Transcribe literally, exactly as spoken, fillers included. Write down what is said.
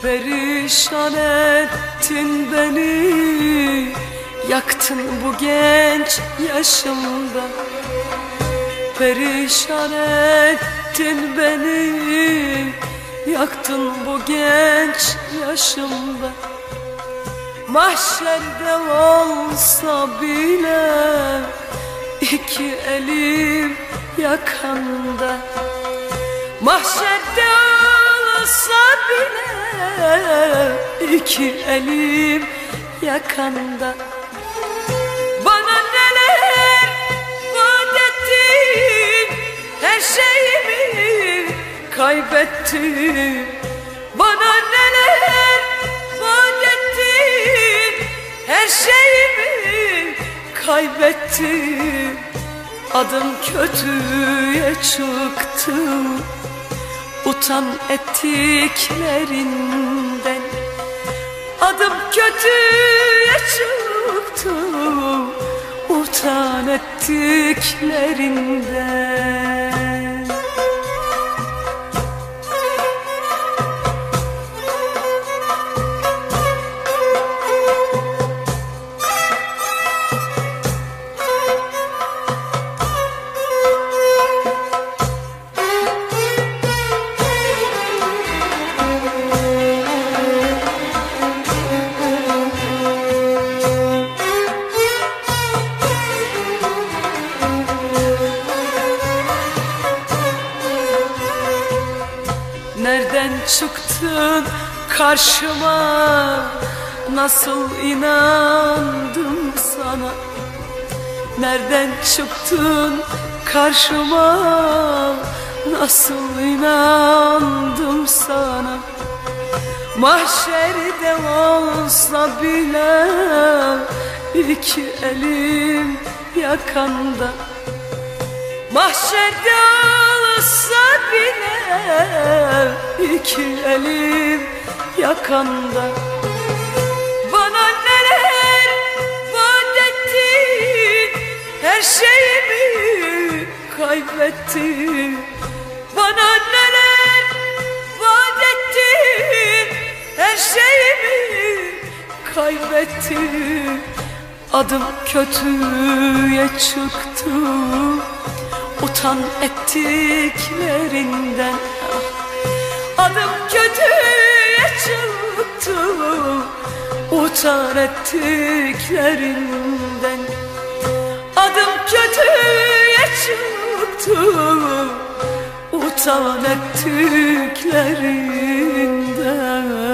Perişan ettin beni, yaktın bu genç yaşımda. Perişan ettin beni, yaktın bu genç yaşımda. Mahşerde olsa bile iki elim yakanda. Mahşerde olsa bile iki elim yakanda. Bana neler vaat ettin, her şeyimi kaybettim. Bana neler vaat ettin, her şeyimi kaybettim. Adım kötüye çıktı, utan ettiklerinden. Adım kötüye çıktı, utan ettiklerinden. Nereden çıktın karşıma, nasıl inandım sana? Nereden çıktın karşıma, nasıl inandım sana? Mahşerde olsa bile iki elim yakanda. Mahşerde olsa bile iki elim yakanda. Bana neler vaat ettin, her şeyimi kaybettim. Bana neler vaat ettin, her şeyimi kaybettim. Adım kötüye çıktı, utan ettiklerinden. Adım kötüye çıktı, utan ettiklerinden. Adım kötüye çıktı, utan ettiklerinden.